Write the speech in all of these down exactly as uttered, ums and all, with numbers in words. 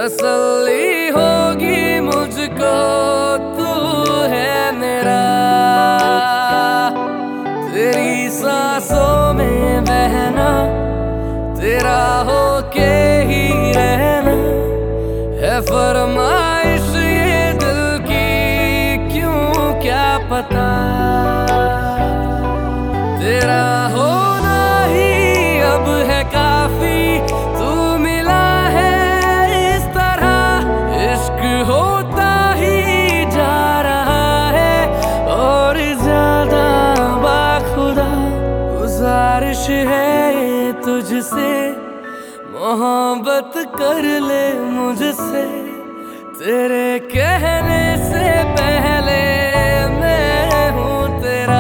तसल्ली होगी मुझको, तू है मेरा। तेरी सांसों में बहना, तेरा होके ही रहना है फरमाइश ये दिल की, क्यों क्या पता। तेरा होना ही अब है काफी, तू मिला है इस तरह। इश्क होता ही जा रहा है और ज्यादा बाखुदा। गुजारिश है ये तुझसे, मोहब्बत कर ले मुझसे। तेरे कहने से पहले मैं हूँ तेरा।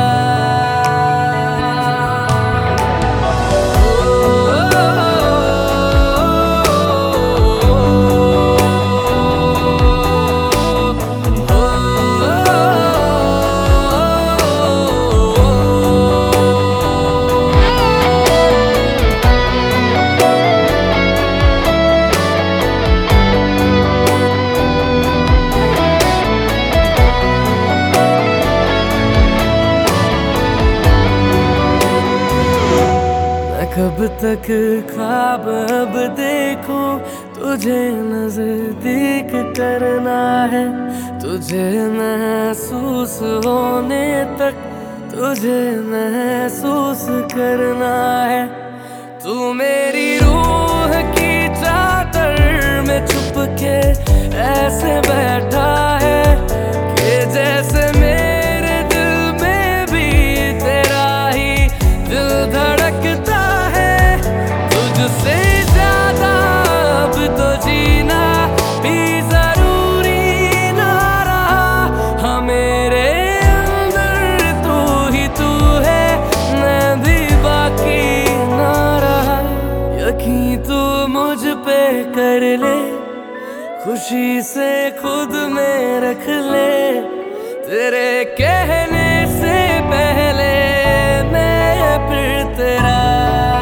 कब तक ख्वाब अब देखूं, तुझे नजदीक करना है। तुझे महसूस होने तक तुझे महसूस करना है। तू मेरी रूह की चादर में छुप के ऐसे बैठा है कि जैसे मेरे दिल में भी तेरा ही दिल धड़कता। तुझसे ज्यादा अब तो जीना भी जरूरी ना रहा। हाँ मेरे अंदर तू ही तू है, मैं भी बाकी ना रहा। यकीन तू मुझ पे कर ले, खुशी से खुद में रख ले। तेरे कहने से पहले मैं फिर तेरा।